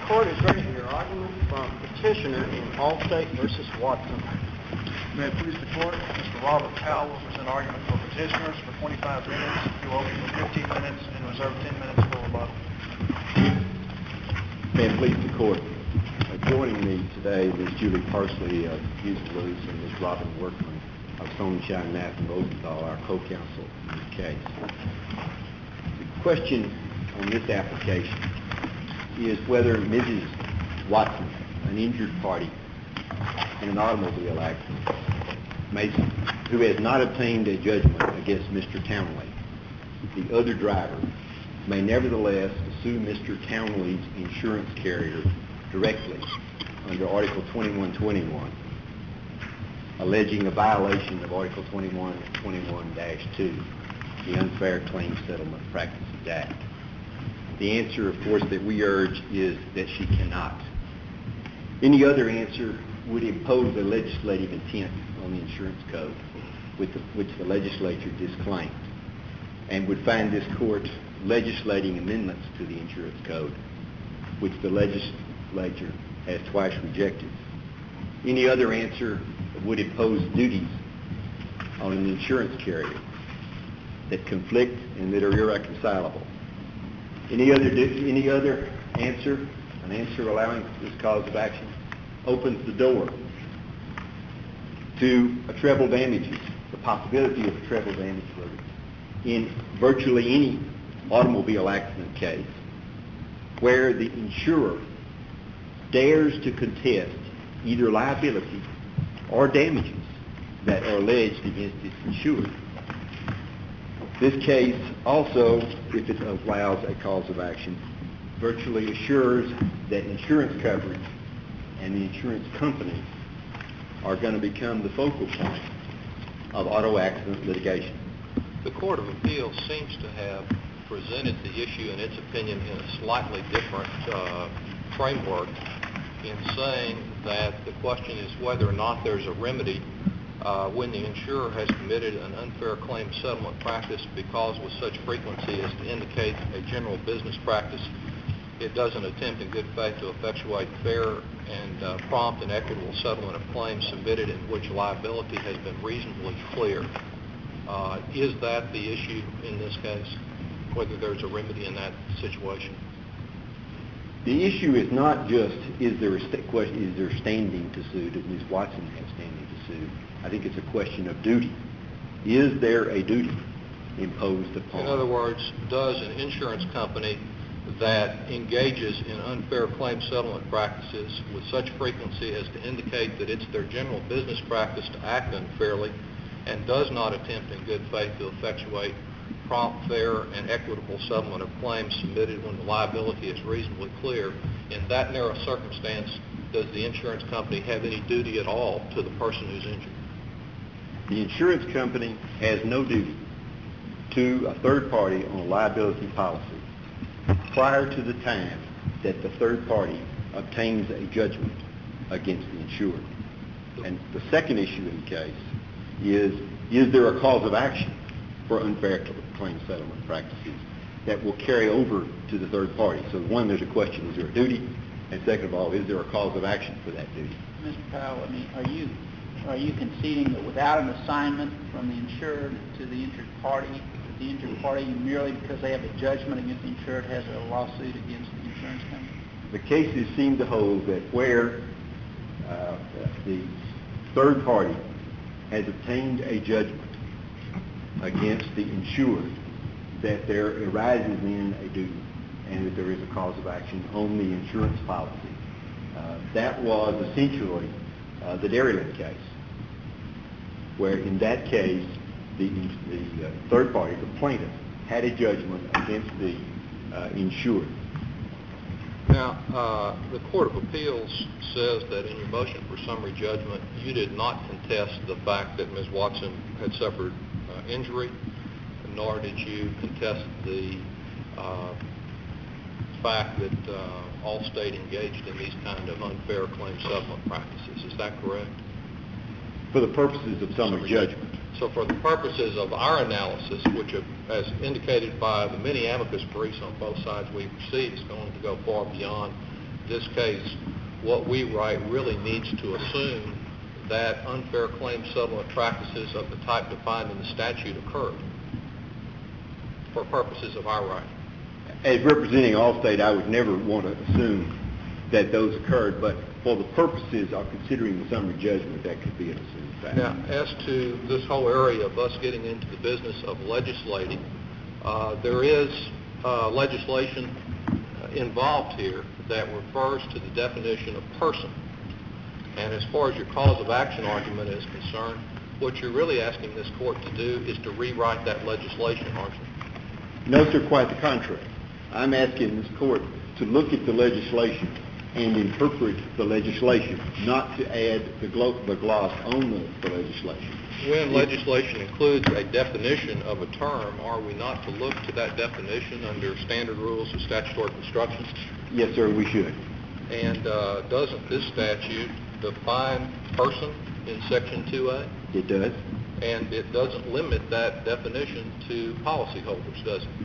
Court is ready to hear argument from petitioner in Allstate v. Watson. May it please the Court, Mr. Robert Powell will present argument for petitioners for 25 minutes. He will open for 15 minutes and reserve 10 minutes for rebuttal. May it please the Court. Joining me today is Julie Parsley of Hughes & Lewis and Ms. Robin Workman of Stoneshine, Knapp & Rosenthal, our co-counsel in this case. The question on this application is whether Mrs. Watson, an injured party in an automobile accident, who has not obtained a judgment against Mr. Townley, the other driver, may nevertheless sue Mr. Townley's insurance carrier directly under Article 2121, alleging a violation of Article 2121-2, the Unfair Claims Settlement Practices Act. The answer, of course, that we urge is that she cannot. Any other answer would impose a legislative intent on the insurance code, which the legislature disclaimed, and would find this court legislating amendments to the insurance code, which the legislature has twice rejected. Any other answer would impose duties on an insurance carrier that conflict and that are irreconcilable. Any other answer, an answer allowing this cause of action, opens the door to a treble damages, the possibility of a treble damage verdict in virtually any automobile accident case where the insurer dares to contest either liability or damages that are alleged against its insured. This case also, if it allows a cause of action, virtually assures that insurance coverage and the insurance companies are going to become the focal point of auto accident litigation. The Court of Appeals seems to have presented the issue, in its opinion, in a slightly different framework in saying that the question is whether or not there's a remedy when the insurer has committed an unfair claim settlement practice because with such frequency as to indicate a general business practice, it doesn't attempt in good faith to effectuate fair and prompt and equitable settlement of claims submitted in which liability has been reasonably clear. Is that the issue in this case, whether there's a remedy in that situation? The issue is not just is there standing to sue, does Ms. Watson have standing to sue? I think it's a question of duty. Is there a duty imposed upon? In other words, does an insurance company that engages in unfair claim settlement practices with such frequency as to indicate that it's their general business practice to act unfairly and does not attempt in good faith to effectuate prompt, fair, and equitable settlement of claims submitted when the liability is reasonably clear, in that narrow circumstance, does the insurance company have any duty at all to the person who's injured? The insurance company has no duty to a third party on a liability policy prior to the time that the third party obtains a judgment against the insured. And the second issue in the case is there a cause of action for unfair claim settlement practices that will carry over to the third party? So one, there's a question, is there a duty? And second of all, is there a cause of action for that duty? Mr. Powell, I mean, are you conceding that without an assignment from the insured to the injured party, that the injured party, merely because they have a judgment against the insured, has a lawsuit against the insurance company? The cases seem to hold that where the third party has obtained a judgment against the insured, that there arises in a duty and that there is a cause of action on the insurance policy. That was essentially the Dairyland case, where in that case the third party, the plaintiff, had a judgment against the insured. Now, the Court of Appeals says that in your motion for summary judgment, you did not contest the fact that Ms. Watson had suffered injury, nor did you contest the fact that Allstate engaged in these kind of unfair claim settlement practices. Is that correct? For the purposes of summary judgment. So for the purposes of our analysis, which as indicated by the many amicus briefs on both sides we've received, is going to go far beyond this case, what we write really needs to assume that unfair claim settlement practices of the type defined in the statute occurred for purposes of our writing. As representing Allstate, I would never want to assume that those occurred, but for the purposes of considering the summary judgment, that could be an assumed fact. Now, as to this whole area of us getting into the business of legislating, there is legislation involved here that refers to the definition of person. And as far as your cause of action argument is concerned, what you're really asking this court to do is to rewrite that legislation, aren't you? No, sir, quite the contrary. I'm asking this court to look at the legislation and interpret the legislation, not to add the gloss on the legislation. When legislation includes a definition of a term, are we not to look to that definition under standard rules of statutory construction? Yes, sir, we should. And doesn't this statute define person in Section 2A? It does. And it doesn't limit that definition to policyholders, does it?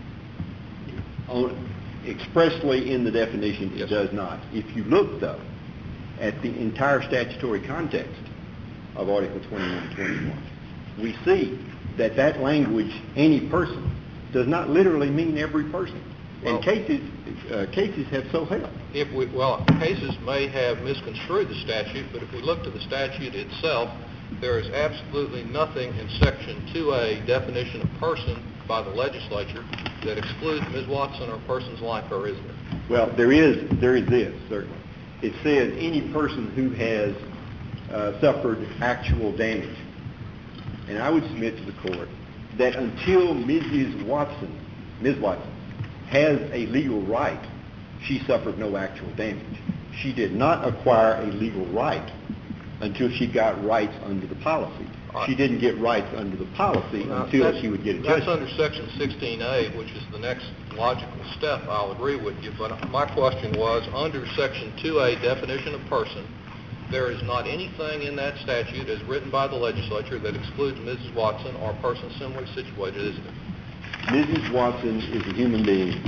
Expressly in the definition, it Yes. does not. If you look, though, at the entire statutory context of Article 2121, we see that that language, any person, does not literally mean every person. Well, and cases have so held. Cases may have misconstrued the statute, but if we look to the statute itself, there is absolutely nothing in Section 2A definition of person by the legislature that excludes Ms. Watson or persons like her, isn't it? Well, there is this, certainly. It says any person who has suffered actual damage. And I would submit to the court that until Ms. Watson has a legal right, she suffered no actual damage. She did not acquire a legal right until she got rights under the policy. She didn't get rights under the policy until she would get a judgment. That's under Section 16A, which is the next logical step. I'll agree with you. But my question was, under Section 2A definition of person, there is not anything in that statute as written by the legislature that excludes Mrs. Watson or persons similarly situated, isn't it? Mrs. Watson is a human being.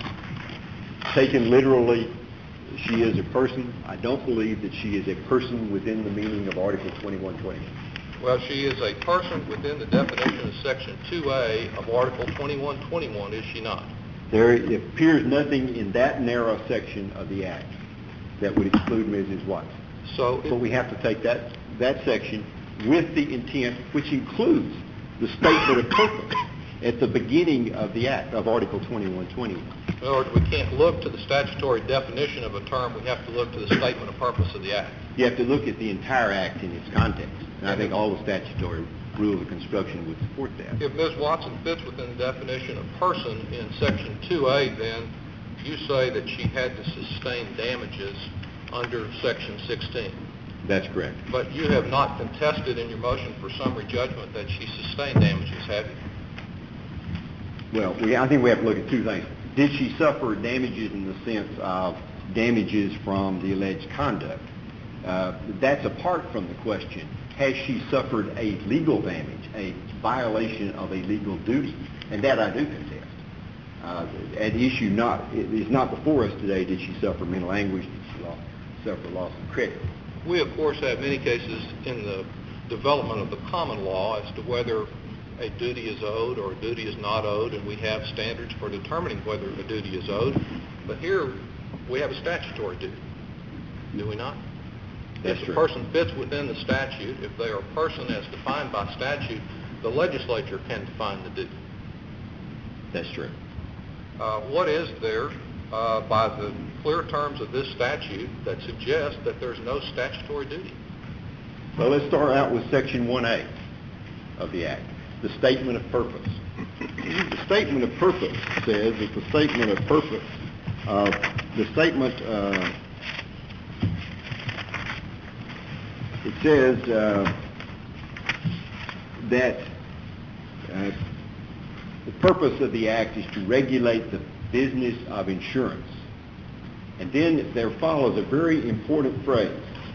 Taken literally, she is a person. I don't believe that she is a person within the meaning of Article 2120. Well, she is a person within the definition of Section 2A of Article 2121, is she not? There appears nothing in that narrow section of the Act that would exclude Mrs. Watson. But we have to take that section with the intent, which includes the statement of purpose at the beginning of the Act, of Article 2121. In other words, we can't look to the statutory definition of a term. We have to look to the statement of purpose of the Act. You have to look at the entire Act in its context. And I think all the statutory rules of construction would support that. If Ms. Watson fits within the definition of person in Section 2A, then you say that she had to sustain damages under Section 16. That's correct. But you have not contested in your motion for summary judgment that she sustained damages, have you? Well, I think we have to look at two things. Did she suffer damages in the sense of damages from the alleged conduct? That's apart from the question, has she suffered a legal damage, a violation of a legal duty? And that I do contest. At issue is not before us today, did she suffer mental anguish, did she suffer loss of credit? We, of course, have many cases in the development of the common law as to whether a duty is owed or a duty is not owed, and we have standards for determining whether a duty is owed. But here, we have a statutory duty, do we not? That's if true. a person fits within the statute, if they are a person as defined by statute, the legislature can define the duty. That's true. What is there by the clear terms of this statute that suggests that there's no statutory duty? Well, let's start out with Section 1A of the Act, the Statement of Purpose. The Statement of Purpose says that the Statement of Purpose, it says that the purpose of the Act is to regulate the business of insurance. And then there follows a very important phrase.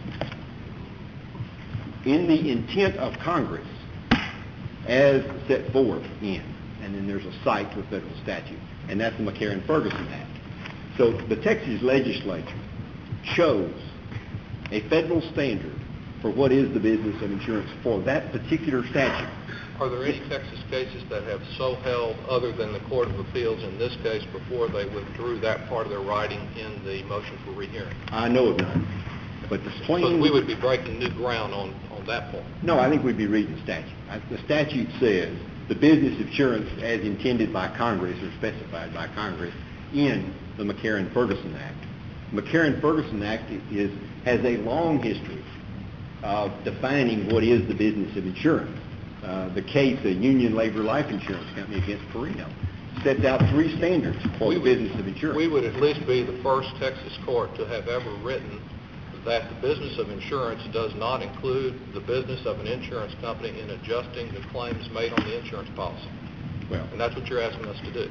In the intent of Congress, as set forth in, and then there's a cite to a federal statute, and that's the McCarran-Ferguson Act. So the Texas legislature chose a federal standard for what is the business of insurance for that particular statute. Are there any Texas cases that have so held other than the Court of Appeals in this case before they withdrew that part of their writing in the motion for rehearing? I know of none. But the plain... So we would be breaking new ground on that point. No, I think we'd be reading the statute. The statute says the business insurance as intended by Congress or specified by Congress in the McCarran-Ferguson Act. The McCarran-Ferguson Act has a long history of defining what is the business of insurance. The case, the Union Labor Life Insurance Company against Perino, sets out 3 standards for the business of insurance. We would at least be the first Texas court to have ever written that the business of insurance does not include the business of an insurance company in adjusting the claims made on the insurance policy. Well, and that's what you're asking us to do.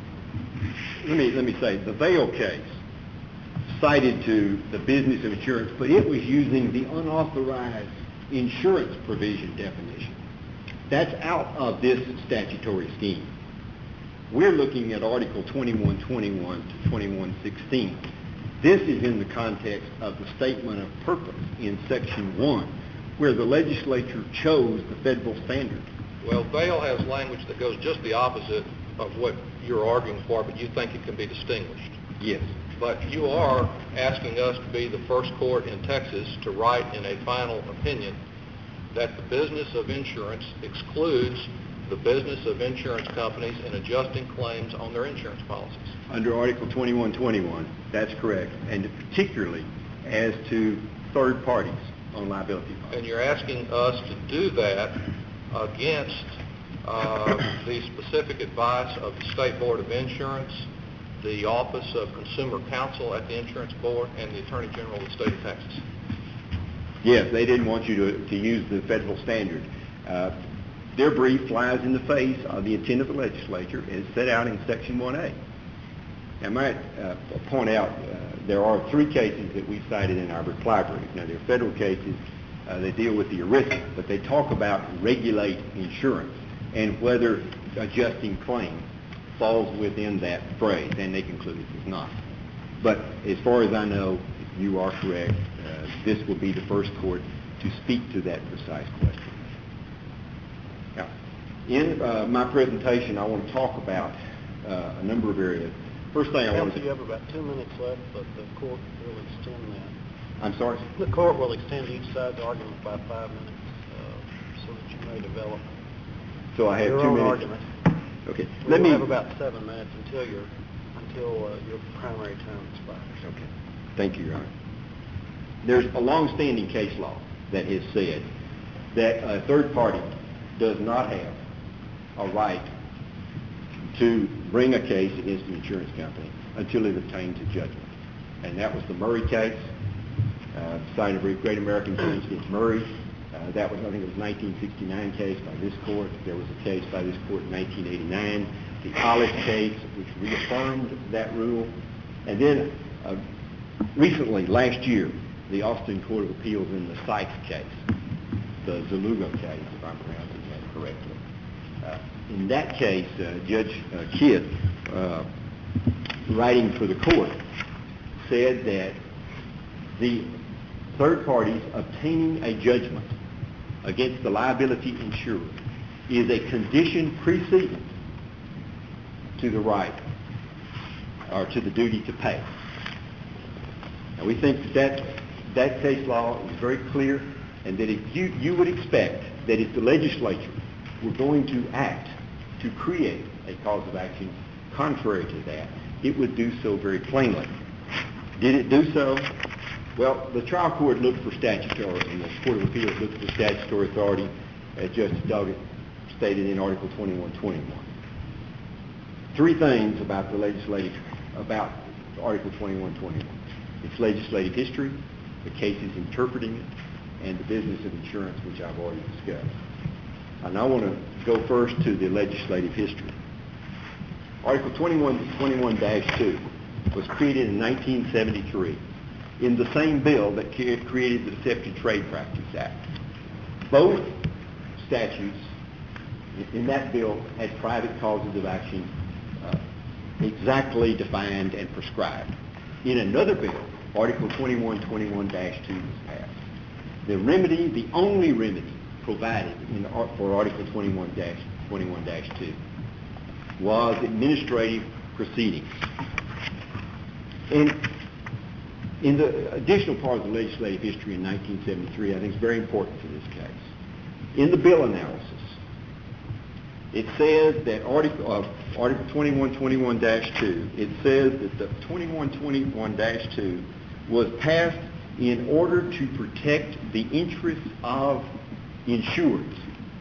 Let me say, the Vail case cited to the business of insurance, but it was using the unauthorized insurance provision definition. That's out of this statutory scheme. We're looking at Article 2121 to 2116. This is in the context of the statement of purpose in Section 1, where the legislature chose the federal standard. Well, Vail has language that goes just the opposite of what you're arguing for, but you think it can be distinguished. Yes. But you are asking us to be the first court in Texas to write in a final opinion that the business of insurance excludes the business of insurance companies in adjusting claims on their insurance policies. Under Article 2121, that's correct, and particularly as to third parties on liability policies. And you're asking us to do that against the specific advice of the State Board of Insurance, the Office of Consumer Counsel at the Insurance Board, and the Attorney General of the State of Texas. Yes, they didn't want you to use the federal standard. Their brief flies in the face of the intent of the legislature as set out in Section 1A. I might point out there are 3 cases that we cited in our reply brief. Now, they're federal cases. They deal with the ERISA, but they talk about regulate insurance and whether adjusting claims falls within that phrase, and they conclude it does not. But as far as I know, you are correct. This will be the first court to speak to that precise question. Now, in my presentation, I want to talk about a number of areas. First thing I want to... You have about 2 minutes left, but the court will extend that. I'm sorry? The court will extend each side's argument by 5 minutes so that you may develop So I have your 2 own minutes. argument. Okay. We'll have about 7 minutes until your primary term expires. Okay. Thank you, Your Honor. There's a long-standing case law that has said that a third party does not have a right to bring a case against an insurance company until it obtains a judgment. And that was the Murray case, cited brief Great American Insurance against Murray. That was, I think it was a 1969 case by this court. There was a case by this court in 1989, the Olive case, which reaffirmed that rule. And then recently, last year, the Austin Court of Appeals in the Sykes case, the Zaluga case, if I'm pronouncing that correctly. In that case, Judge Kidd, writing for the court, said that the third parties obtaining a judgment against the liability insurer is a condition preceding to the right or to the duty to pay. Now, we think that case law is very clear, and that if you would expect that if the legislature were going to act to create a cause of action contrary to that, it would do so very plainly. Did it do so? Well, the trial court looked for statutory, and the Court of Appeals looked for statutory authority, as Justice Doggett stated in Article 2121. 3 things about about Article 2121. Its legislative history, the cases interpreting it, and the business of insurance, which I've already discussed. And I want to go first to the legislative history. Article 21-2 was created in 1973 in the same bill that created the Deceptive Trade Practices Act. Both statutes in that bill had private causes of action exactly defined and prescribed. In another bill Article 2121-2 was passed. The remedy, the only remedy provided for Article 21-2 was administrative proceedings. And in the additional part of the legislative history in 1973, I think it's very important for this case. In the bill analysis, it says that Article 2121-2, it says that the 2121-2 was passed in order to protect the interests of insureds.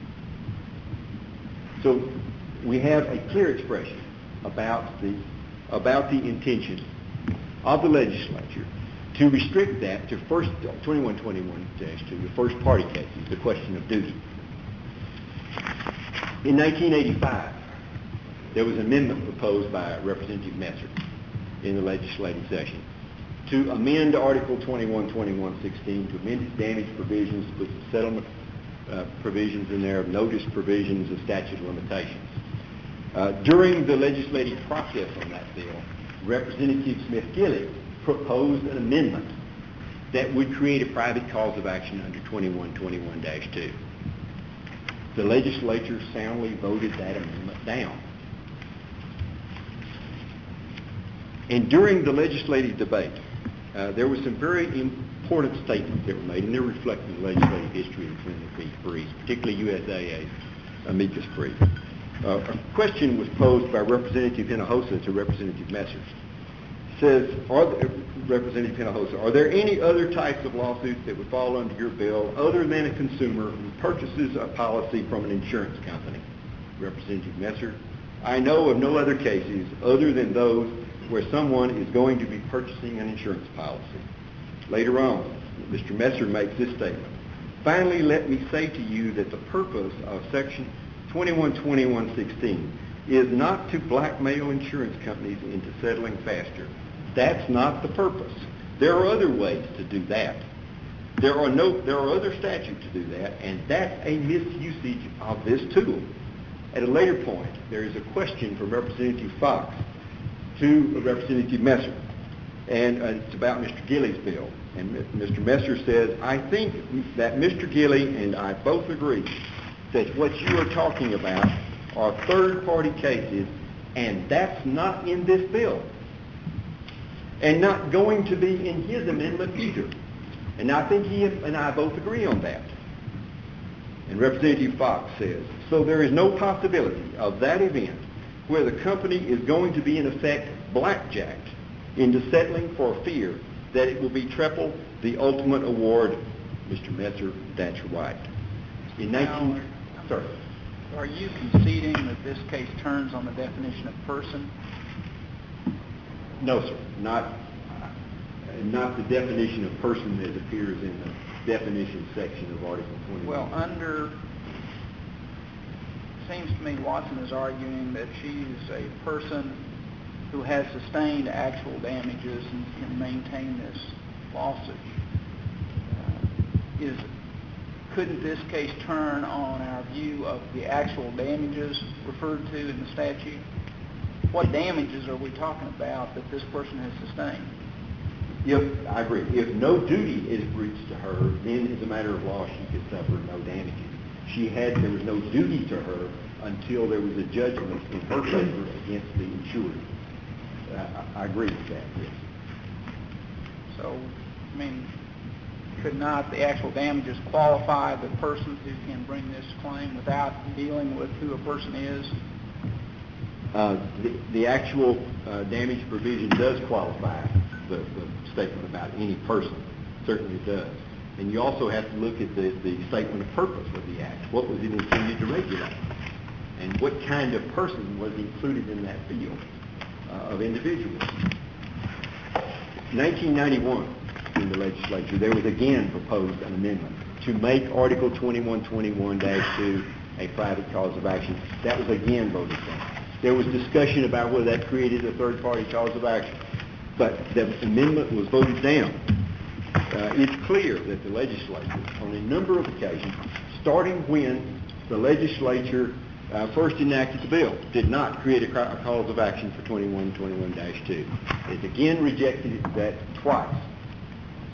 So we have a clear expression about the intention of the legislature to restrict that to 2121-2, the first party cases, the question of duty. In 1985, there was an amendment proposed by Representative Messer in the legislative session to amend Article 2121-16 to amend its damage provisions, to put some settlement provisions in there, notice provisions of statute of limitations. During the legislative process on that bill, Representative Smith-Gilley proposed an amendment that would create a private cause of action under 2121-2. The legislature soundly voted that amendment down. And during the legislative debate, there were some very important statements that were made, and they're reflected in the legislative history in the briefs, particularly USAA's amicus brief. A question was posed by Representative Hinojosa to Representative Messer. Says, Representative Hinojosa, are there any other types of lawsuits that would fall under your bill other than a consumer who purchases a policy from an insurance company? Representative Messer, I know of no other cases other than those where someone is going to be purchasing an insurance policy. Later on, Mr. Messer makes this statement. Finally, let me say to you that the purpose of Section 2121-16 is not to blackmail insurance companies into settling faster. That's not the purpose. There are other ways to do that. There are other statutes to do that, and that's a misusage of this tool. At a later point, there is a question from Representative Fox to Representative Messer, and it's about Mr. Gilley's bill. And Mr. Messer says, I think that Mr. Gilley and I both agree that what you are talking about are third-party cases, and that's not in this bill, and not going to be in his amendment either. And I think he and I both agree on that. And Representative Fox says, so there is no possibility of that event where the company is going to be in effect blackjacked into settling for fear that it will be triple the ultimate award. Mr. Messer, that's right. Sir. Are you conceding that this case turns on the definition of person? No, sir. Not the definition of person that appears in the definition section of Article 21. Well, it seems to me Watson is arguing that she's a person who has sustained actual damages and can maintain this lawsuit. Couldn't this case turn on our view of the actual damages referred to in the statute? What damages are we talking about that this person has sustained? If, I agree. If no duty is breached to her, then as a matter of law, she could suffer no damages. There was no duty to her until there was a judgment in her favor against the insured. I agree with that, yes. So, I mean, could not the actual damages qualify the person who can bring this claim without dealing with who a person is? The actual damage provision does qualify the statement about any person. Certainly does. And you also have to look at the statement of purpose of the Act. What was it intended to regulate? And what kind of person was included in that field of individuals? 1991, in the legislature, there was again proposed an amendment to make Article 2121-2 a private cause of action. That was again voted down. There was discussion about whether that created a third-party cause of action, but the amendment was voted down. It's clear that the legislature, on a number of occasions, starting when the legislature first enacted the bill, did not create a cause of action for 2121-2. It again rejected that twice.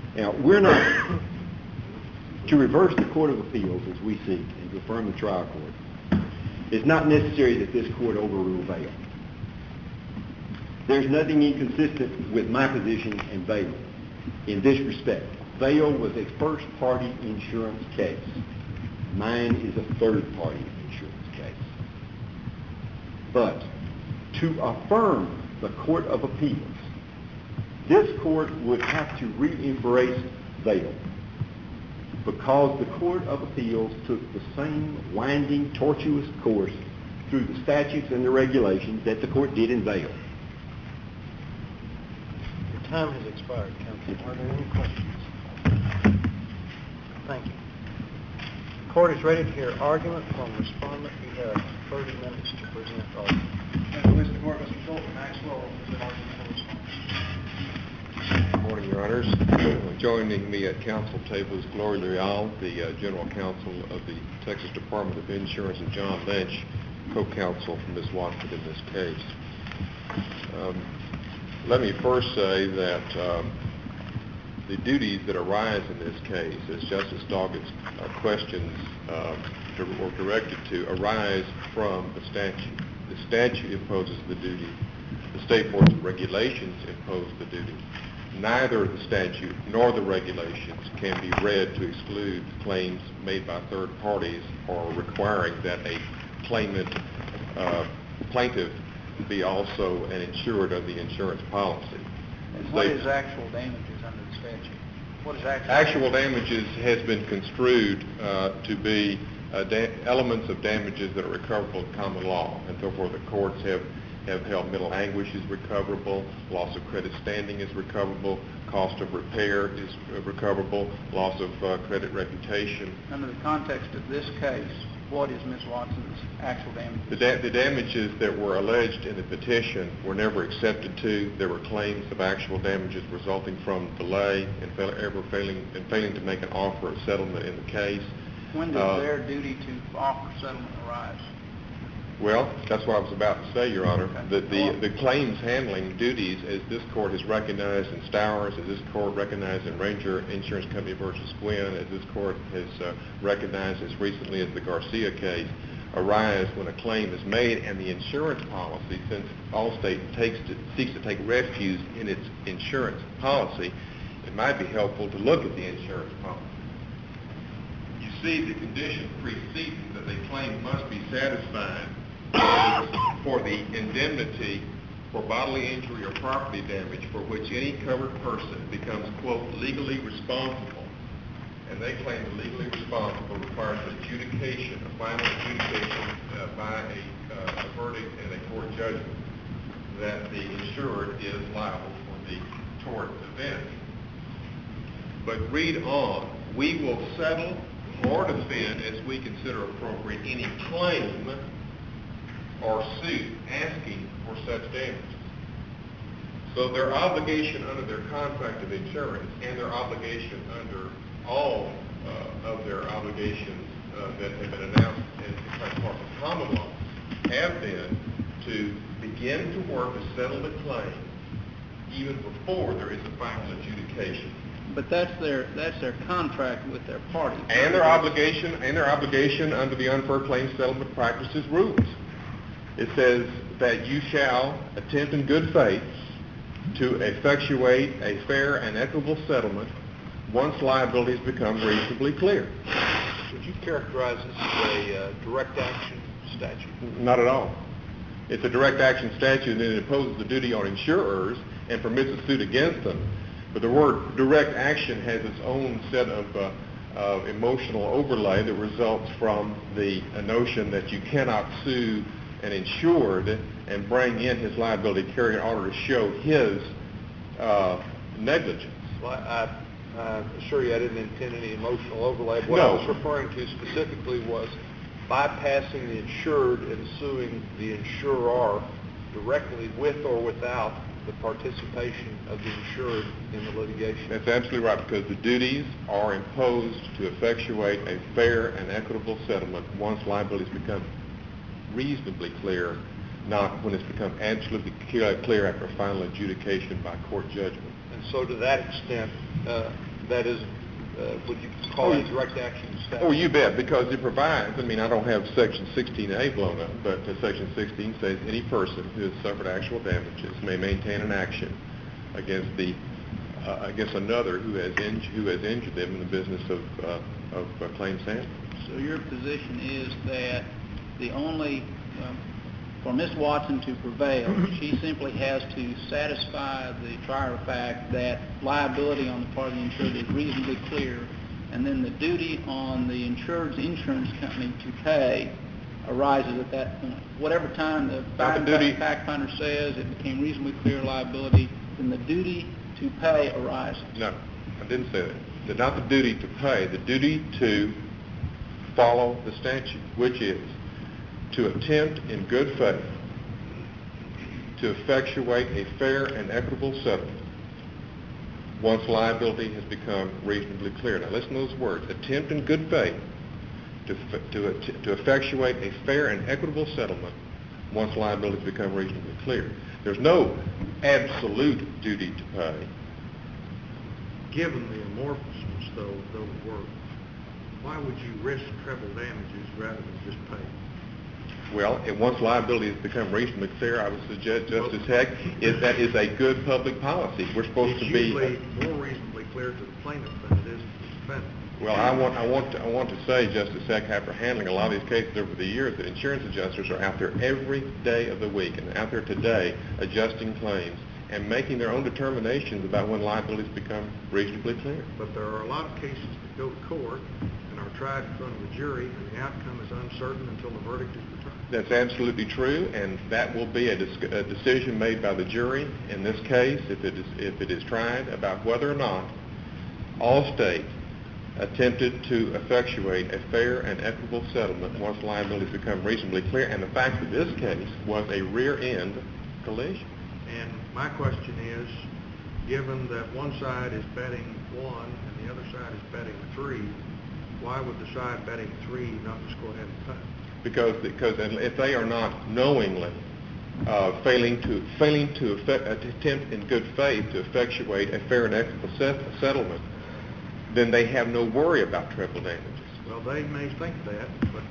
Now, we're not to reverse the Court of Appeals as we seek and to affirm the trial court. It's not necessary that this court overrule Vail. There's nothing inconsistent with my position and Vail in this respect. Vail was a first-party insurance case. Mine is a third-party insurance case. But to affirm the Court of Appeals, this court would have to re-embrace Vail because the Court of Appeals took the same winding, tortuous course through the statutes and the regulations that the court did in Vail. Your time has expired, counsel. Are there any questions? Thank you. The court is ready to hear argument from respondent. You have 30 minutes to present argument. Please the court, Mr. Colton Maxwell, present argument for response. Good morning, Your Honors. Joining me at counsel table is Gloria Leal, the General Counsel of the Texas Department of Insurance, and John Lynch, co-counsel for Ms. Watford in this case. Let me first say that the duties that arise in this case, as Justice Doggett's questions were directed to, arise from the statute. The statute imposes the duty. The state board's regulations impose the duty. Neither the statute nor the regulations can be read to exclude claims made by third parties or requiring that a plaintiff be also an insured of the insurance policy. And what is actual damages under the statute? What is actual damages has been construed to be elements of damages that are recoverable in common law, and therefore the courts have held mental anguish is recoverable, loss of credit standing is recoverable, cost of repair is recoverable, loss of credit reputation. Under the context of this case, what is Ms. Watson's actual damages? The damages that were alleged in the petition were never accepted to. There were claims of actual damages resulting from delay and failing to make an offer of settlement in the case. When does their duty to offer settlement arise? Well, that's what I was about to say, Your Honor. The claims handling duties, as this court has recognized in Stowers, as this court recognized in Ranger Insurance Company versus Gwynn, as this court has recognized as recently as the Garcia case, arise when a claim is made, and the insurance policy, since Allstate seeks to take refuge in its insurance policy, it might be helpful to look at the insurance policy. You see, the condition preceding that the claim must be satisfied for the indemnity for bodily injury or property damage for which any covered person becomes, quote, legally responsible. And they claim the legally responsible requires adjudication, a final adjudication by a verdict and a court judgment that the insured is liable for the tort event. But read on. We will settle or defend as we consider appropriate any claim or suit asking for such damages. So their obligation under their contract of insurance and their obligation under all of their obligations that have been announced as part of common law have been to begin to work to settle the claim even before there is a final adjudication. But that's their contract with their party. And their obligation under the Unfair Claims Settlement Practices rules. It says that you shall attempt in good faith to effectuate a fair and equitable settlement once liabilities become reasonably clear. Would you characterize this as a direct action statute? Not at all. It's a direct action statute, and it imposes the duty on insurers and permits a suit against them. But the word direct action has its own set of emotional overlay that results from the notion that you cannot sue an insured and bring in his liability carrier in order to show his negligence. Well, I assure you I didn't intend any emotional overlay. What I was referring to specifically was bypassing the insured and suing the insurer directly with or without the participation of the insured in the litigation. That's absolutely right, because the duties are imposed to effectuate a fair and equitable settlement once liabilities become reasonably clear, not when it's become absolutely clear after final adjudication by court judgment. And so to that extent, That is, would you call it direct action statute? Oh, you bet, because it provides, I mean, I don't have Section 16A blown up, but Section 16 says any person who has suffered actual damages may maintain an action against against another who has injured them in the business of claims handling. So your position is that the only, for Ms. Watson to prevail, she simply has to satisfy the trier of fact that liability on the part of the insured is reasonably clear, and then the duty on the insured's insurance company to pay arises at that point. Whatever time the fact finder says it became reasonably clear liability, then the duty to pay arises. No, I didn't say that. Not the duty to pay, the duty to follow the statute, which is to attempt in good faith to effectuate a fair and equitable settlement once liability has become reasonably clear. Now listen to those words. Attempt in good faith to effectuate a fair and equitable settlement once liability has become reasonably clear. There's no absolute duty to pay. Given the amorphousness, though, of the work, why would you risk treble damages rather than just pay? Well, and once liability has become reasonably clear, I would suggest, Justice Heck, that is a good public policy. We're supposed to be... It's usually more reasonably clear to the plaintiff than it is to the defendant. Well, I want to say, Justice Heck, after handling a lot of these cases over the years, that insurance adjusters are out there every day of the week and out there today adjusting claims and making their own determinations about when liability has become reasonably clear. But there are a lot of cases that go to court and are tried in front of a jury, and the outcome is uncertain until the verdict is returned. That's absolutely true, and that will be a decision made by the jury in this case, if it is tried, about whether or not Allstate attempted to effectuate a fair and equitable settlement once liability has become reasonably clear, and the fact that this case was a rear-end collision. And my question is, given that one side is betting 1 and the other side is betting 3, why would the side betting 3 not just go ahead and pay? Because if they are not knowingly failing to attempt in good faith to effectuate a fair and equitable settlement, then they have no worry about treble damages. Well, they may think that, but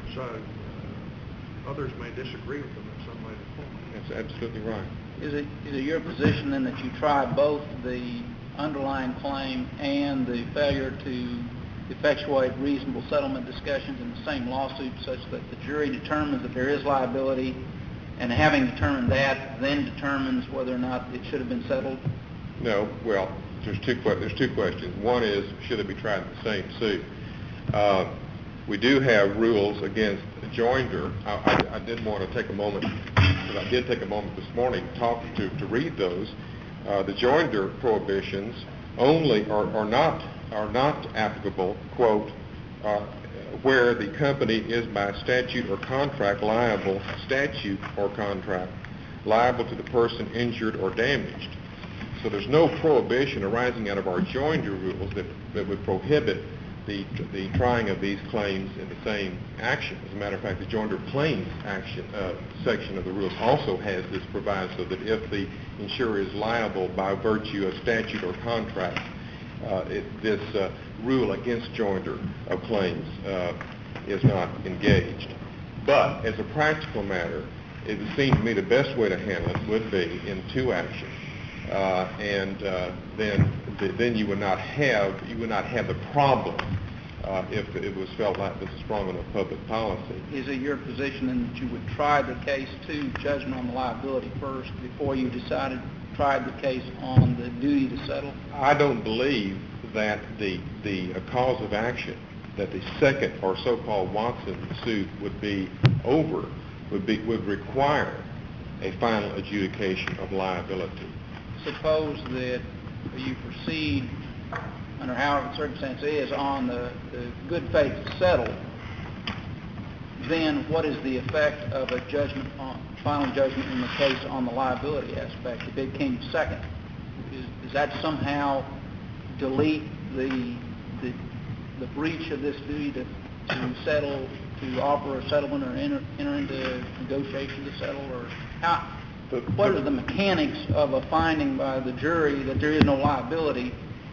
others may disagree with them in some way or form. That's absolutely right. Is it your position then that you try both the underlying claim and the failure to effectuate reasonable settlement discussions in the same lawsuit such that the jury determines that there is liability, and having determined that, then determines whether or not it should have been settled? No. Well, there's two questions. One is, should it be tried in the same suit? We do have rules against joinder. I did want to take a moment, because I did take a moment this morning to read those. The joinder prohibitions only are not applicable, quote, where the company is by statute or contract liable to the person injured or damaged. So there's no prohibition arising out of our joinder rules that would prohibit the trying of these claims in the same action. As a matter of fact, the joinder claims action section of the rules also has this proviso that if the insurer is liable by virtue of statute or contract, this rule against joinder of claims is not engaged. But as a practical matter, it would seem to me the best way to handle it would be in two actions. Then you would not have the problem if it was felt like this is strong enough public policy. Is it your position then that you would try the case to judgment on the liability first before you tried the case on the duty to settle? I don't believe that the cause of action that the second or so-called Watson suit would require a final adjudication of liability. Suppose that you proceed under however the circumstance is on the good faith to settle, then what is the effect of a final judgment in the case on the liability aspect if it came second? Does that somehow delete the breach of this duty to settle, to offer a settlement or enter into negotiation to settle, or what are the mechanics of a finding by the jury that there is no liability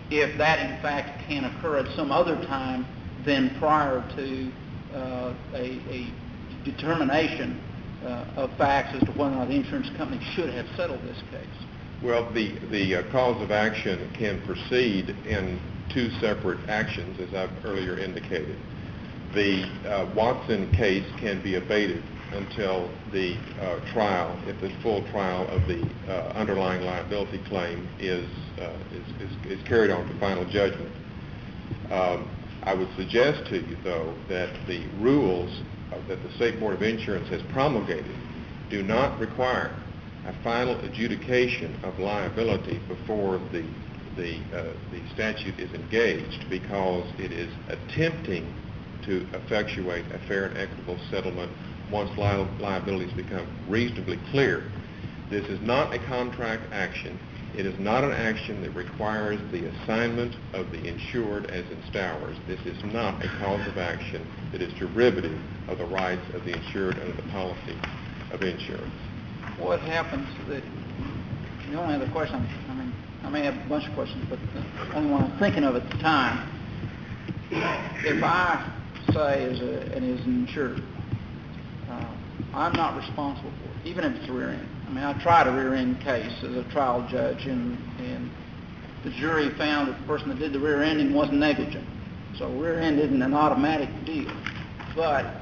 if that in fact can occur at some other time than prior to a determination of facts as to whether or not the insurance company should have settled this case. Well, the cause of action can proceed in two separate actions, as I've earlier indicated. The Watson case can be abated until the trial, if the full trial of the underlying liability claim is carried on to final judgment. I would suggest to you, though, that the rules that the State Board of Insurance has promulgated do not require a final adjudication of liability before the statute is engaged, because it is attempting to effectuate a fair and equitable settlement once liabilities become reasonably clear. This is not a contract action. It is not an action that requires the assignment of the insured as in Stowers. This is not a cause of action that is derivative of the rights of the insured under the policy of insurance. What happens, the only other question, I may have a bunch of questions, but the only one I'm thinking of at the time, if I say as an insured, I'm not responsible for it, even if it's a rear end. I tried a rear end case as a trial judge, and the jury found that the person that did the rear ending wasn't negligent. So rear end isn't an automatic deal. But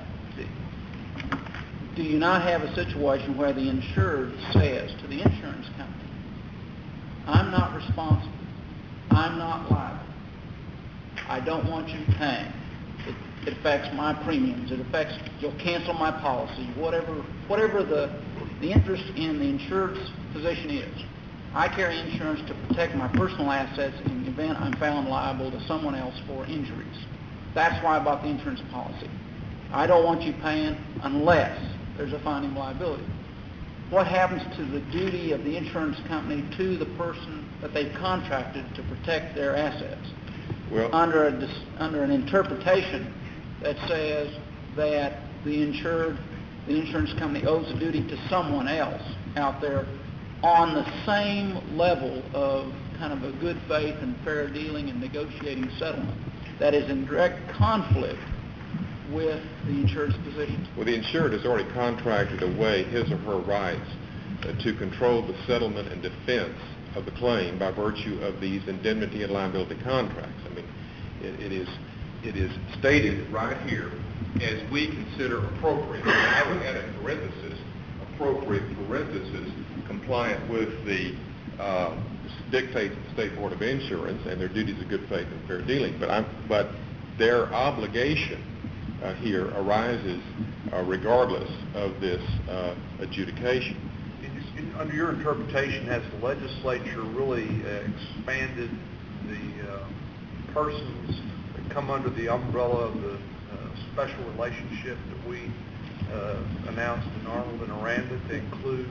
do you not have a situation where the insured says to the insurance company, I'm not responsible, I'm not liable, I don't want you paying, it affects my premiums, you'll cancel my policy, whatever the interest in the insured's position is. I carry insurance to protect my personal assets in the event I'm found liable to someone else for injuries. That's why I bought the insurance policy. I don't want you paying unless there's a finding of liability. What happens to the duty of the insurance company to the person that they've contracted to protect their assets? Well, under an interpretation that says that the insurance company owes a duty to someone else out there on the same level of kind of a good faith and fair dealing and negotiating settlement that is in direct conflict with the insured's position. Well, the insured has already contracted away his or her rights to control the settlement and defense of the claim by virtue of these indemnity and liability contracts. It is stated right here, as we consider appropriate. I would add a parenthesis, appropriate parenthesis, compliant with the dictates of the State Board of Insurance and their duties of good faith and fair dealing. But their obligation here arises regardless of this adjudication. Under your interpretation, has the legislature really expanded the persons that come under the umbrella of the special relationship that we announced in Arnold and Aranda to include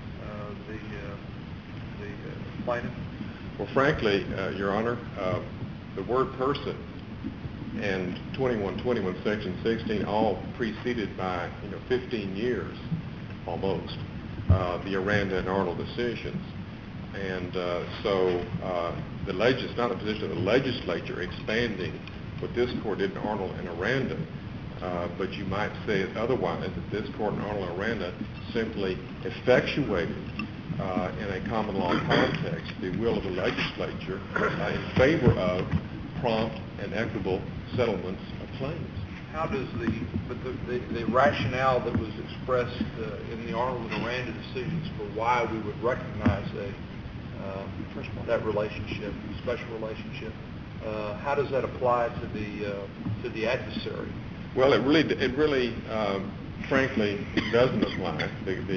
the plaintiff? Well, frankly, Your Honor, the word person and 2121 Section 16 all preceded by 15 years almost the Aranda and Arnold decisions. And so it's not a position of the legislature expanding what this court did in Arnold and Aranda, but you might say it otherwise, that this court in Arnold and Aranda simply effectuated in a common law context the will of the legislature in favor of prompt and equitable settlements of claims. How does the rationale that was expressed in the Arnold and Aranda decisions for why we would recognize that relationship, special relationship, how does that apply to the adversary? Well, it really, frankly, doesn't apply.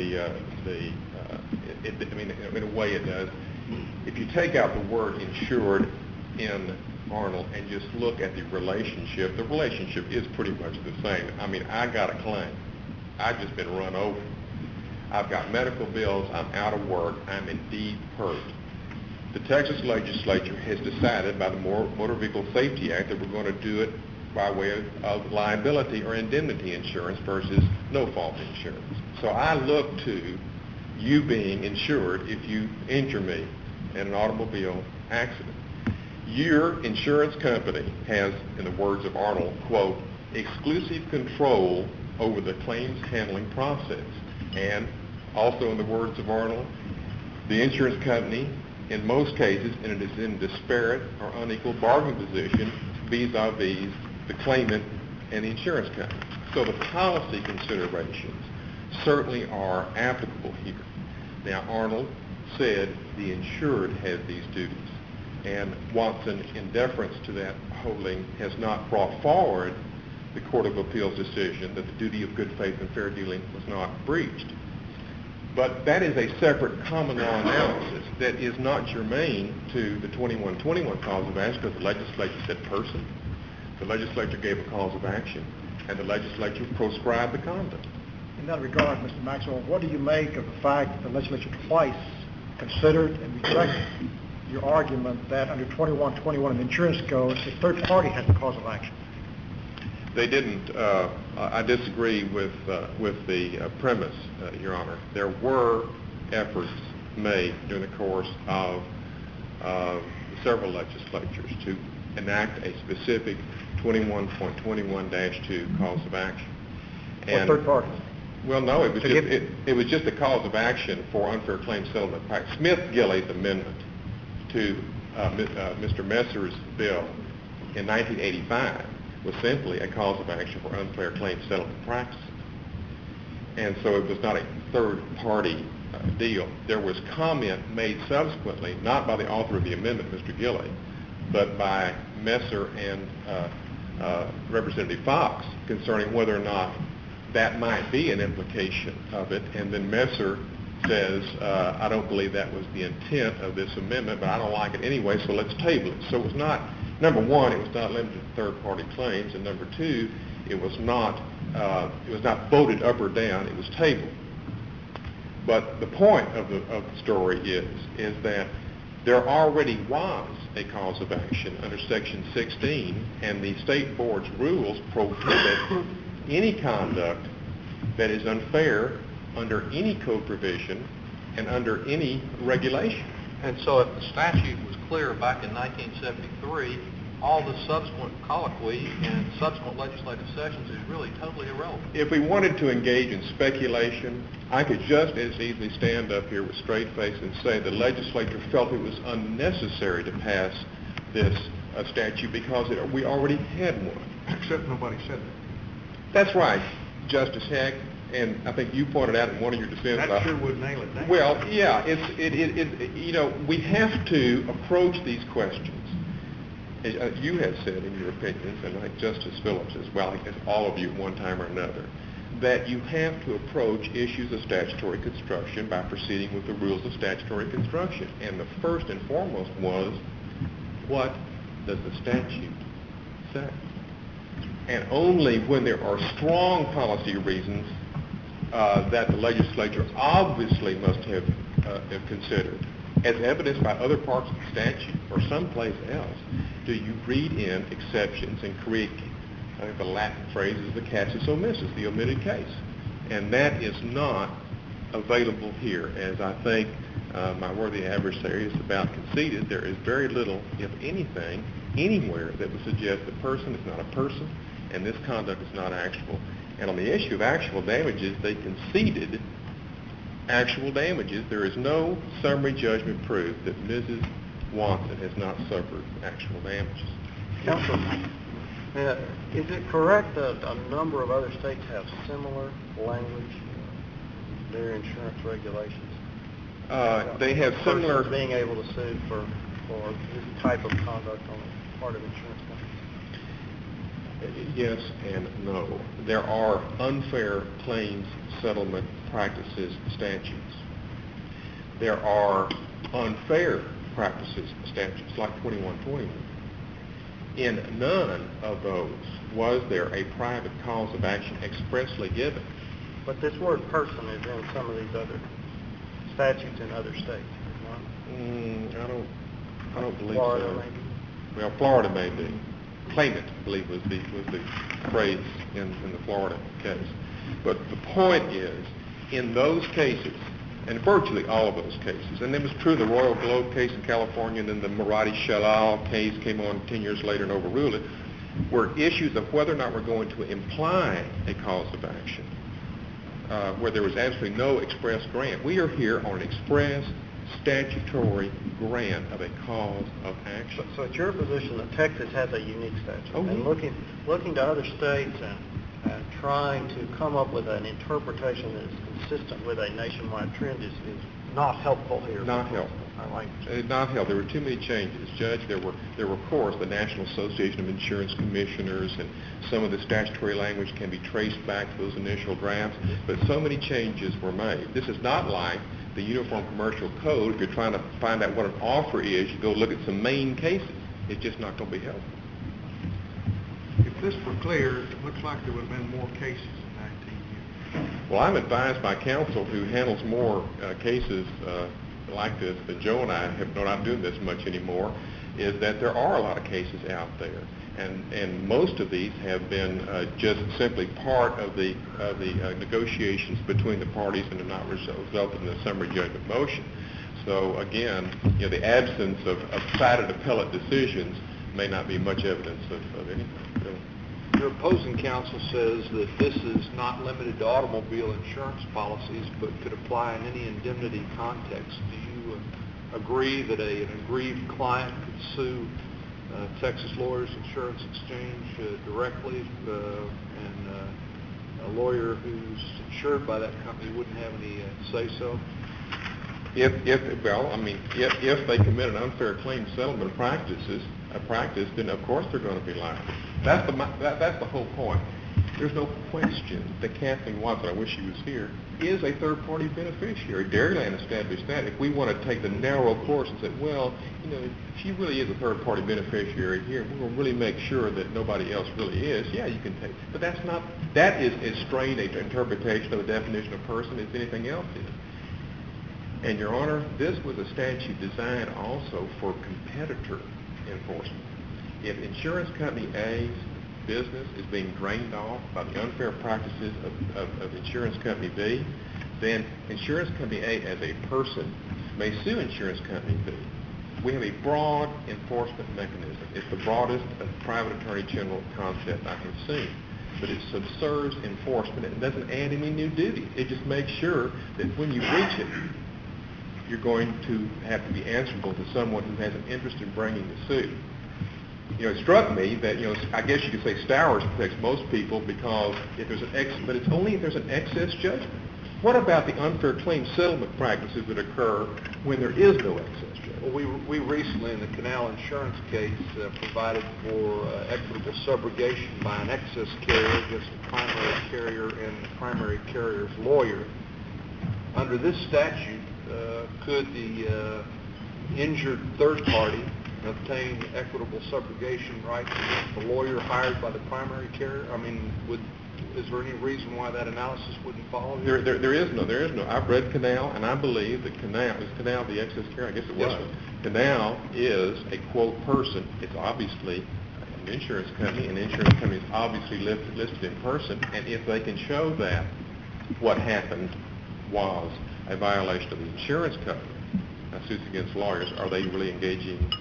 In a way, it does. If you take out the word insured in Arnold and just look at the relationship is pretty much the same. I got a claim. I've just been run over. I've got medical bills. I'm out of work. I'm indeed hurt. The Texas legislature has decided by the Motor Vehicle Safety Act that we're going to do it by way of liability or indemnity insurance versus no-fault insurance. So I look to you being insured if you injure me in an automobile accident. Your insurance company has, in the words of Arnold, quote, exclusive control over the claims handling process. And also in the words of Arnold, the insurance company, in most cases, and it is in disparate or unequal bargaining position vis-a-vis the claimant and the insurance company. So the policy considerations certainly are applicable here. Now, Arnold said the insured has these duties, and Watson, in deference to that holding, has not brought forward the Court of Appeals decision that the duty of good faith and fair dealing was not breached. But that is a separate common law analysis that is not germane to the 2121 cause of action, because the legislature said person, the legislature gave a cause of action, and the legislature proscribed the conduct. In that regard, Mr. Maxwell, what do you make of the fact that the legislature twice considered and rejected your argument that under 2121 of the insurance code, the third party had the cause of action? They didn't. I disagree with the premise, Your Honor. There were efforts made during the course of several legislatures to enact a specific 21.21-2 cause of action. What third parties? Well, no, it was just a cause of action for unfair claims settlement practice. Smith-Gilley's amendment to Mr. Messer's bill in 1985 was simply a cause of action for unfair claims settlement practice. And so it was not a third-party deal. There was comment made subsequently, not by the author of the amendment, Mr. Gilley, but by Messer and Representative Fox concerning whether or not that might be an implication of it. And then Messer says, I don't believe that was the intent of this amendment, but I don't like it anyway, so let's table it. So it was not, number one, it was not limited to third-party claims, and number two, it was not voted up or down, it was tabled. But the point of the story is that there already was a cause of action under Section 16, and the state board's rules prohibit any conduct that is unfair under any code provision and under any regulation. And so if the statute was clear back in 1973, all the subsequent colloquy and subsequent legislative sessions is really totally irrelevant. If we wanted to engage in speculation, I could just as easily stand up here with straight face and say the legislature felt it was unnecessary to pass this statute because we already had one. Except nobody said that. That's right, Justice Heck, and I think you pointed out in one of your dissents. That sure would nail it down. Well, yeah, we have to approach these questions, as you have said in your opinions, and I think Justice Phillips as well, as all of you at one time or another, that you have to approach issues of statutory construction by proceeding with the rules of statutory construction. And the first and foremost was, what does the statute say? And only when there are strong policy reasons that the legislature obviously must have considered, as evidenced by other parts of the statute or someplace else, do you read in exceptions and create, I think the Latin phrase is the casus omissus, the omitted case. And that is not available here. As I think my worthy adversary has about conceded, there is very little, if anything, anywhere that would suggest the person is not a person and this conduct is not actual. And on the issue of actual damages, they conceded actual damages. There is no summary judgment proof that Mrs. Watson has not suffered actual damages. Counsel, is it correct that a number of other states have similar language in their insurance regulations? They have similar... being able to sue for this type of conduct on the part of insurance companies? Yes and no. There are unfair claims settlement practices statutes. There are unfair practices statutes like 2121. In none of those was there a private cause of action expressly given. But this word person is in some of these other statutes in other states, is it not? I don't believe Florida, so. maybe? Well, Florida may be. Claimant, I believe, was the phrase in the Florida case. But the point is, in those cases, And virtually all of those cases. And it was true of the Royal Globe case in California, and then the Maradi Shalal case came on 10 years later and overruled it, were issues of whether or not we're going to imply a cause of action, where there was absolutely no express grant. We are here on an express statutory grant of a cause of action. So it's your position that Texas has a unique statute. Oh, and yeah. looking to other states and trying to come up with an interpretation that is consistent with a nationwide trend is not helpful here. Not helpful. Not helpful. There were too many changes, Judge. There were, of course, the National Association of Insurance Commissioners, and some of the statutory language can be traced back to those initial drafts, but so many changes were made. This is not like the Uniform Commercial Code. If you're trying to find out what an offer is, you go look at some main cases. It's just not going to be helpful. If this were clear, it looks like there would have been more cases in 19 years. Well, I'm advised by counsel who handles more cases like this than Joe and I have. We're not doing this much anymore. Is that there are a lot of cases out there, and most of these have been just simply part of the negotiations between the parties and have not resulted in a summary judgment motion. So again, the absence of cited appellate decisions may not be much evidence of anything, really. Your opposing counsel says that this is not limited to automobile insurance policies, but could apply in any indemnity context. Do you agree that an aggrieved client could sue Texas Lawyers Insurance Exchange directly, and a lawyer who's insured by that company wouldn't have any say-so? If they commit an unfair claim settlement practice, then of course they're going to be liable. That's the whole point. There's no question that Kathleen Watson, I wish she was here, is a third-party beneficiary. Dairyland established that. If we want to take the narrow course and say, well, she really is a third-party beneficiary here, we're going to really make sure that nobody else really is, yeah, you can take. But that is as strained an interpretation of the definition of person as anything else is. And, Your Honor, this was a statute designed also for competitor enforcement. If insurance company A's business is being drained off by the unfair practices of insurance company B, then insurance company A as a person may sue insurance company B. We have a broad enforcement mechanism. It's the broadest private attorney general concept I have seen. But it subserves enforcement. It doesn't add any new duties. It just makes sure that when you reach it, you're going to have to be answerable to someone who has an interest in bringing the suit. It struck me that, I guess you could say Stowers protects most people because if there's but it's only if there's an excess judgment. What about the unfair claim settlement practices that occur when there is no excess judgment? Well, we recently in the Canal Insurance case provided for equitable subrogation by an excess carrier against the primary carrier and the primary carrier's lawyer. Under this statute, could the injured third party obtain equitable subrogation rights against the lawyer hired by the primary carrier? I mean, is there any reason why that analysis wouldn't follow? There is no. I've read Canal, and I believe that Canal the excess carrier? I guess it was. Yes, sir. Canal is a quote person. It's obviously an insurance company, and the insurance company is obviously listed in person. And if they can show that what happened was a violation of the insurance code, suits against lawyers, are they really engaging?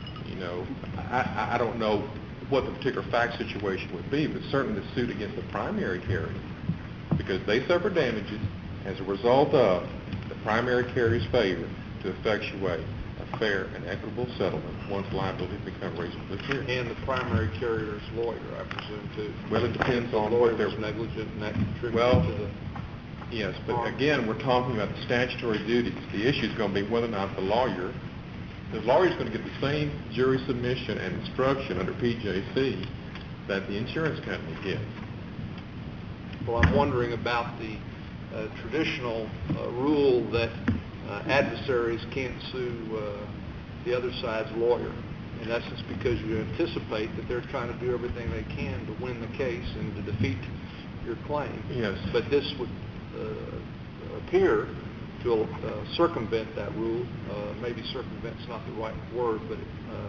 I don't know what the particular fact situation would be, but certainly the suit against the primary carrier, because they suffer damages as a result of the primary carrier's failure to effectuate a fair and equitable settlement once liability becomes reasonably clear. And the primary carrier's lawyer, I presume, too. Well, it depends on the lawyer what was negligent and that contributed to the... Yes, but again, we're talking about the statutory duties. The issue is going to be whether or not the lawyer's going to get the same jury submission and instruction under PJC that the insurance company gets. Well, I'm wondering about the traditional rule that adversaries can't sue the other side's lawyer, in essence because you anticipate that they're trying to do everything they can to win the case and to defeat your claim. Yes. But this would appear to circumvent that rule. Maybe circumvent's not the right word, but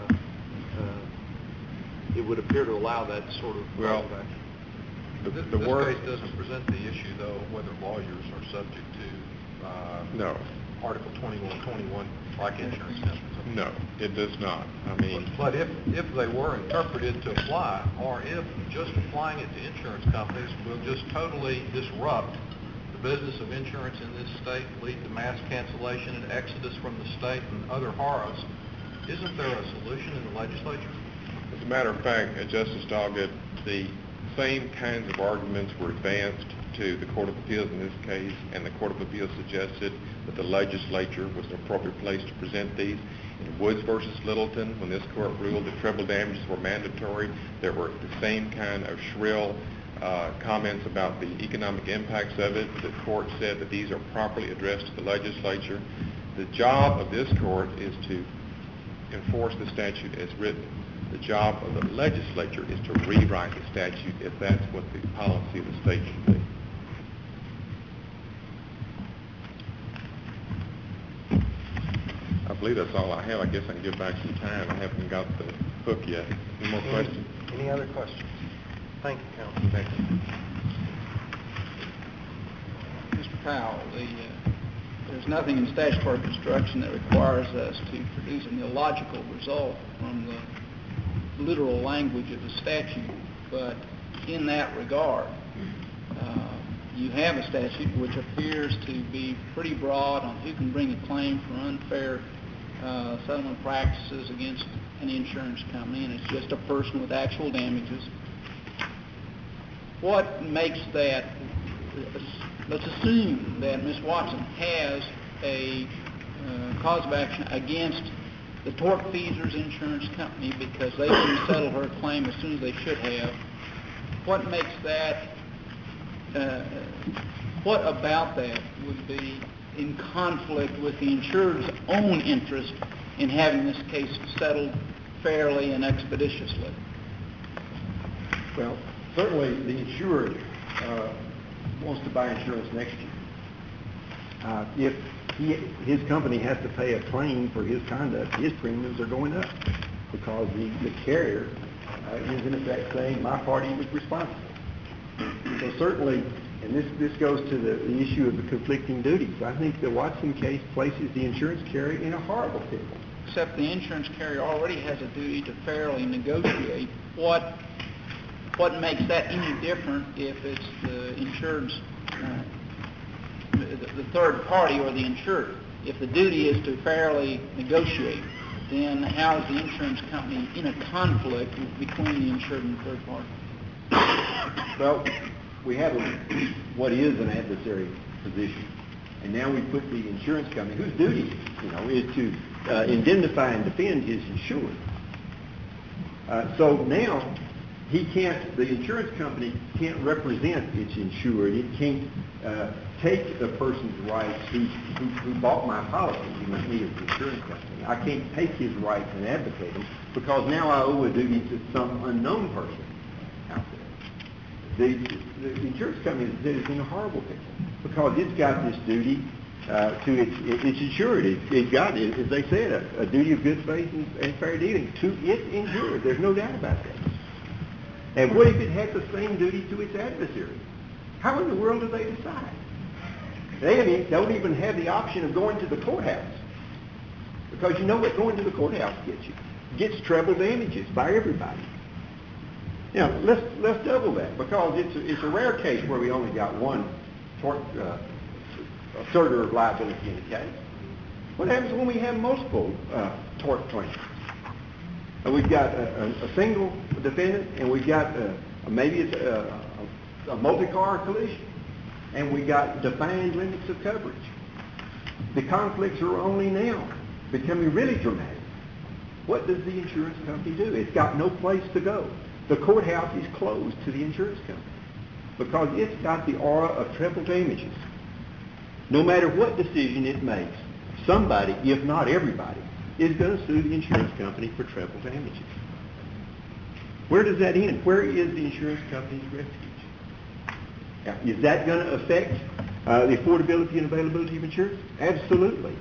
it would appear to allow that sort of action. The word case doesn't present the issue, though, whether lawyers are subject to no. Article 2121 like insurance companies? No, it does not. I mean, But if they were interpreted to apply, or if just applying it to insurance companies will just totally disrupt the business of insurance in this state, lead to mass cancellation and exodus from the state and other horrors, isn't there a solution in the legislature? as a matter of fact, Justice Doggett, the same kinds of arguments were advanced to the Court of Appeals in this case, and the Court of Appeals suggested that the legislature was an appropriate place to present these. In Woods versus Littleton, when this court ruled that treble damages were mandatory, there were the same kind of shrill comments about the economic impacts of it. The court said that these are properly addressed to the legislature. The job of this court is to enforce the statute as written. The job of the legislature is to rewrite the statute if that's what the policy of the state should be. I believe that's all I have. I guess I can give back some time. I haven't got the hook yet. Any more questions? Any other questions? Thank you, Counsel. Thank you. Mr. Powell, there's nothing in statutory construction that requires us to produce an illogical result from the literal language of the statute, but in that regard, you have a statute which appears to be pretty broad on who can bring a claim for unfair settlement practices against an insurance company, and it's just a person with actual damages. What makes that, let's assume that Ms. Watson has a cause of action against the tortfeasor's insurance company because they didn't settle her claim as soon as they should have. What makes that, what about that would be in conflict with the insured's own interest in having this case settled fairly and expeditiously? Well, certainly the insured wants to buy insurance next year. If his company has to pay a claim for his conduct, his premiums are going up because the carrier is in effect saying my party was responsible. So certainly, and this goes to the issue of the conflicting duties. I think the Watson case places the insurance carrier in a horrible pickle. Except the insurance carrier already has a duty to fairly negotiate. What makes that any different if it's the insured's, the third party or the insured? If the duty is to fairly negotiate, then how is the insurance company in a conflict between the insured and the third party? Well, we have what is an adversary position, and now we put the insurance company, whose duty is to indemnify and defend his insured. So now the insurance company can't represent its insured. It can't take a person's rights who bought my policy, me as the insurance company. I can't take his rights and advocate them because now I owe a duty to some unknown person out there. The insurance company is in a horrible pickle because it's got this duty to its insured. It's got, as they said, a duty of good faith and fair dealing to its insured. There's no doubt about that. And what if it had the same duty to its adversary? How in the world do they decide? They don't even have the option of going to the courthouse because you know what going to the courthouse gets you? Gets treble damages by everybody. Now, let's double that because it's a rare case where we only got one asserter of liability in the case. What happens when we have multiple tort claims? We've got a single defendant, and we've got maybe it's a multi-car collision, and we got defined limits of coverage. The conflicts are only now becoming really dramatic. What does the insurance company do? It's got no place to go. The courthouse is closed to the insurance company because it's got the aura of treble damages. No matter what decision it makes, somebody, if not everybody, is going to sue the insurance company for treble damages. Where does that end? Where is the insurance company's refuge? Now, is that going to affect the affordability and availability of insurance? Absolutely.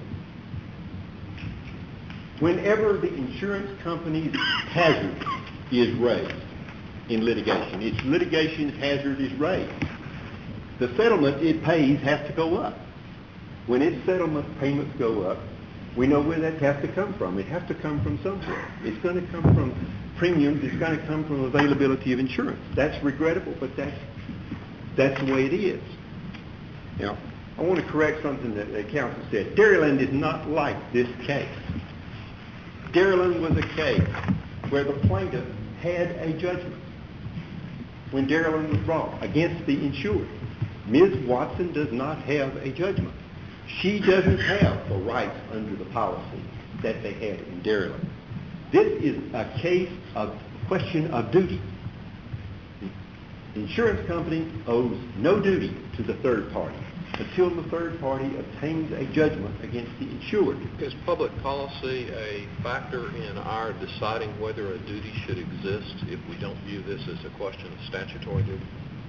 Whenever the insurance company's hazard is raised in litigation, its litigation hazard is raised, the settlement it pays has to go up. When its settlement payments go up, we know where that has to come from. It has to come from somewhere. It's going to come from premiums. It's going to come from availability of insurance. That's regrettable, but that's the way it is. Now, I want to correct something that the counsel said. Dairyland is not like this case. Dairyland was a case where the plaintiff had a judgment when Dairyland was brought against the insured. Ms. Watson does not have a judgment. She doesn't have the rights under the policy that they had in Dairyland. This is a case of question of duty. The insurance company owes no duty to the third party until the third party obtains a judgment against the insured. Is public policy a factor in our deciding whether a duty should exist if we don't view this as a question of statutory duty?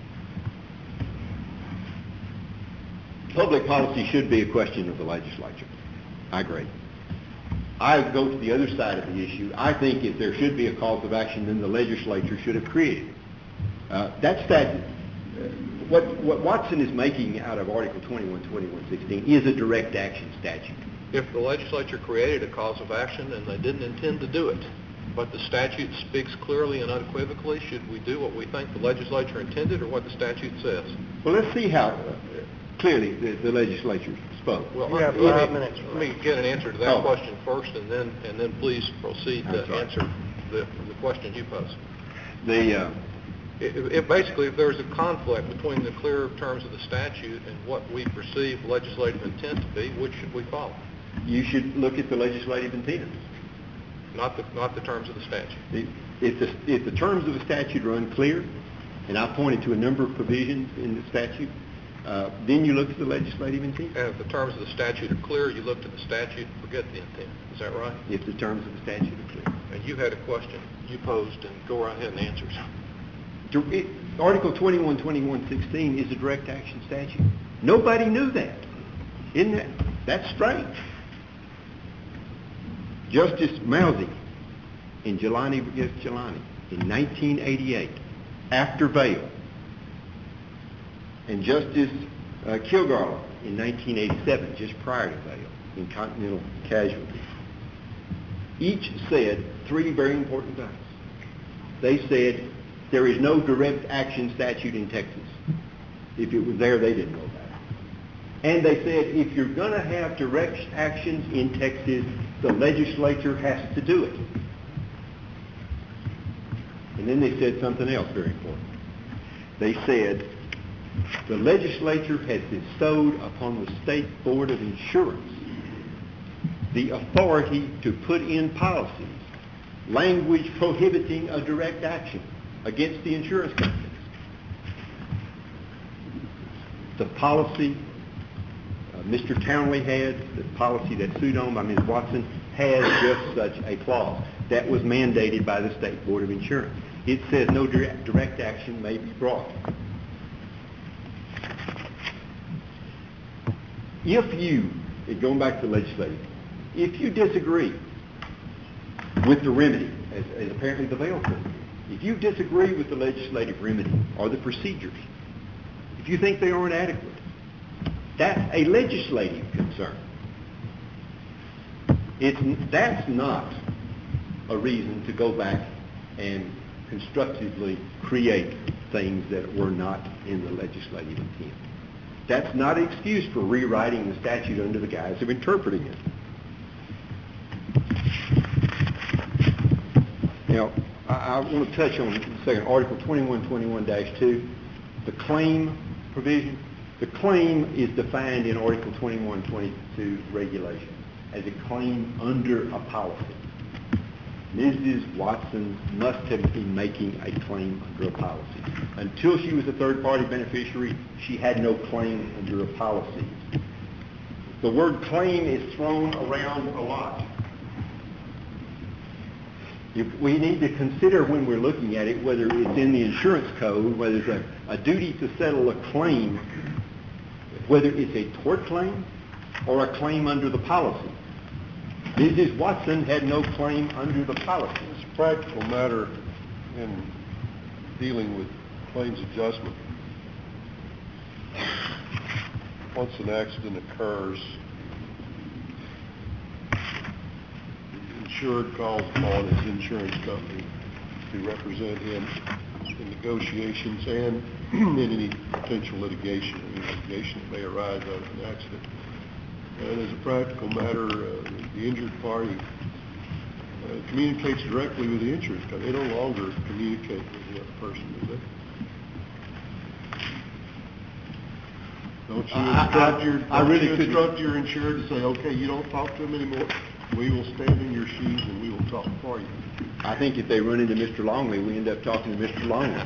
Public policy should be a question of the legislature. I agree. I go to the other side of the issue. I think if there should be a cause of action, then the legislature should have created it. What Watson is making out of Article 21-21-16 is a direct action statute. If the legislature created a cause of action and they didn't intend to do it, but the statute speaks clearly and unequivocally, should we do what we think the legislature intended or what the statute says? Well, let's see how clearly the legislature spoke. Well, you have 5 minutes. Let me get an answer to that question first, and then please proceed to answer the question you posed. Basically, if there's a conflict between the clear terms of the statute and what we perceive legislative intent to be, which should we follow? You should look at the legislative intent. Not the terms of the statute. If the terms of the statute are unclear, and I pointed to a number of provisions in the statute, then you look at the legislative intent. And if the terms of the statute are clear, you look to the statute and forget the intent. Is that right? If the terms of the statute are clear. And you had a question you posed, and go right ahead and answer. Article 21-21-16 is a direct action statute. Nobody knew that. That's strange. Justice Mousy in Jelani against Jelani in 1988, after bail, and Justice Kilgarlin in 1987, just prior to bail, in Continental Casualty, each said three very important things. They said there is no direct action statute in Texas. If it was there, they didn't know about it. And they said if you're going to have direct actions in Texas, the legislature has to do it. And then they said something else very important. They said the legislature has bestowed upon the State Board of Insurance the authority to put in policies language prohibiting a direct action against the insurance companies. The policy Mr. Townley had, the policy that's sued on by Ms. Watson, has just such a clause that was mandated by the State Board of Insurance. It says no direct action may be brought. If you, going back to the legislature, if you disagree with the remedy, as apparently the bail court, if you disagree with the legislative remedy or the procedures, if you think they aren't adequate, that's a legislative concern. That's not a reason to go back and constructively create things that were not in the legislative intent. That's not an excuse for rewriting the statute under the guise of interpreting it. Now, I want to touch on, in a second, Article 21-21-2, the claim provision. The claim is defined in Article 21-22 regulation as a claim under a policy. Mrs. Watson must have been making a claim under a policy. Until she was a third-party beneficiary, she had no claim under a policy. The word claim is thrown around a lot. We need to consider when we're looking at it whether it's in the insurance code, whether it's a duty to settle a claim, whether it's a tort claim or a claim under the policy. Mrs. Watson had no claim under the policy. It's a practical matter in dealing with claims adjustment. once an accident occurs, the insured calls upon his insurance company to represent him in negotiations and in any potential litigation that may arise out of an accident. And as a practical matter, the injured party communicates directly with the insurance company. They no longer communicate with the other person, do they? Don't you instruct your insured to say, okay, you don't talk to him anymore. We will stand in your shoes and we will talk for you. I think if they run into Mr. Longley, we end up talking to Mr. Longley.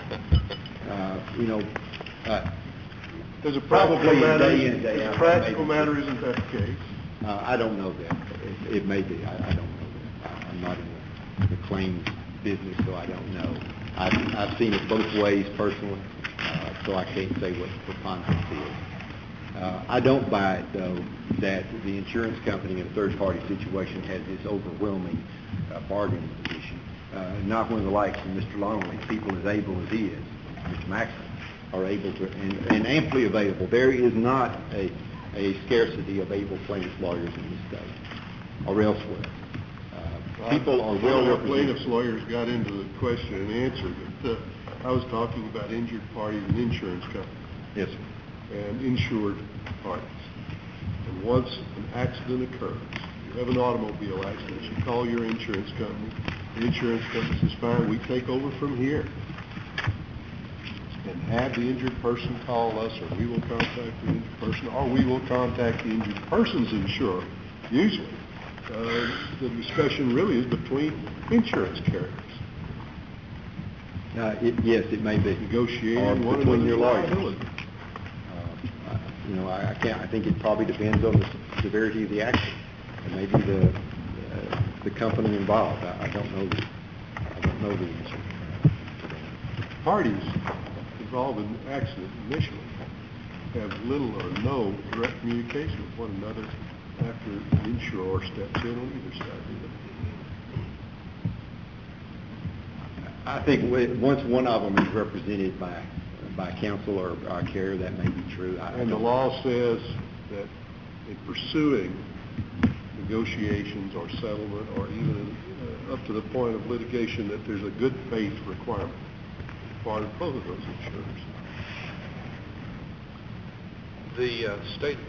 As a Probably practical matter, isn't that the case? I don't know that. It may be. I don't know that. I'm not in the claims business, so I don't know. I've seen it both ways personally, so I can't say what the preponderance is. I don't buy it, though, that the insurance company in a third-party situation has this overwhelming bargaining position. Not when the likes of Mr. Longley, people as able as he is, Mr. Maxwell, are able to, and amply available. There is not a scarcity of able plaintiffs' lawyers in this state or elsewhere. People are well represented. Plaintiffs' lawyers got into the question and answer, but I was talking about injured parties and insurance companies. Yes, sir. And insured parties. And once an accident occurs, you have an automobile accident, you call your insurance company, the insurance company says, fine, we take over from here. And have the injured person call us, or we will contact the injured person, or we will contact the injured person's insurer. Usually, the discussion really is between insurance carriers. Yes, it may be. Negotiating or between your lawyers. I can't. I think it probably depends on the severity of the accident, and maybe the company involved. I don't know. I don't know the answer. Parties involved in the accident initially have little or no direct communication with one another after the insurer steps in on either side. I think once one of them is represented by counsel or carrier, that may be true. And the law says that in pursuing negotiations or settlement or even up to the point of litigation, that there's a good faith requirement on the part of both of those insurers. The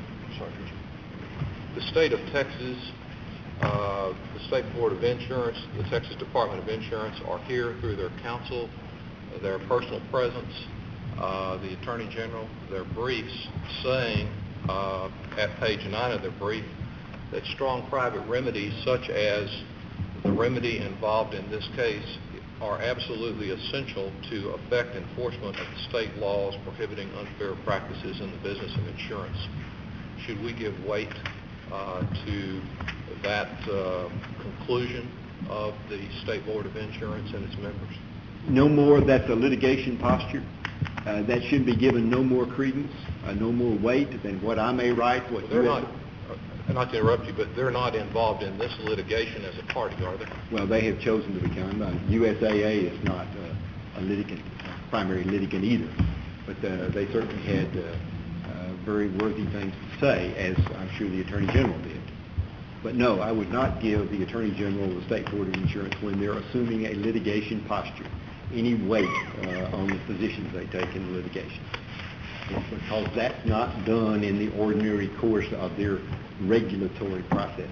state of Texas, the State Board of Insurance, the Texas Department of Insurance are here through their counsel, their personal presence, the Attorney General, their briefs saying at page 9 of their brief that strong private remedies such as the remedy involved in this case are absolutely essential to effect enforcement of the state laws prohibiting unfair practices in the business of insurance. Should we give weight to that conclusion of the State Board of Insurance and its members? No more. That's a litigation posture. That should be given no more credence, no more weight than what I may write. Well, they're not to interrupt you, but they're not involved in this litigation as a party, are they? Well, they have chosen to become. USAA is not a primary litigant either, but they certainly had very worthy things to say, as I'm sure the Attorney General did. But no, I would not give the Attorney General or the State Board of Insurance, when they're assuming a litigation posture, any weight on the positions they take in the litigation. Because that's not done in the ordinary course of their regulatory process.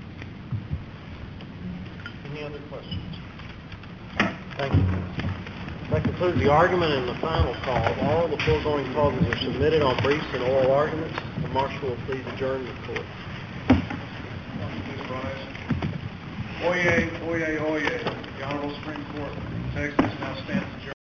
Any other questions? Thank you. That concludes the argument and the final call. All the foregoing causes are submitted on briefs and oral arguments. The marshal will please adjourn the court. Oyez, oyez, oyez. The Honorable Supreme Court of Texas now stands adjourned.